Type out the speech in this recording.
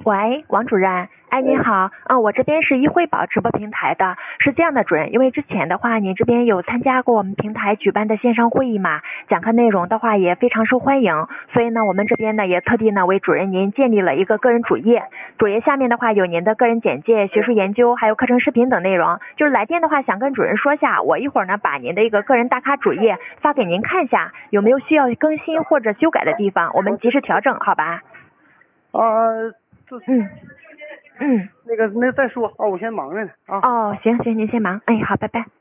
喂，王主任，哎，您好，我这边是一惠宝直播平台的，是这样的，主任，因为之前的话，您这边有参加过我们平台举办的线上会议嘛，讲课内容的话也非常受欢迎，所以呢，我们这边呢也特地呢为主任您建立了一个个人主页，主页下面的话有您的个人简介、学术研究，还有课程视频等内容，就是来电的话想跟主任说下，我一会儿呢把您的一个个人大咖主页发给您看一下，有没有需要更新或者修改的地方，我们及时调整，好吧？那那再说啊，我先忙着呢啊。 哦，行，您先忙，哎，好，拜拜。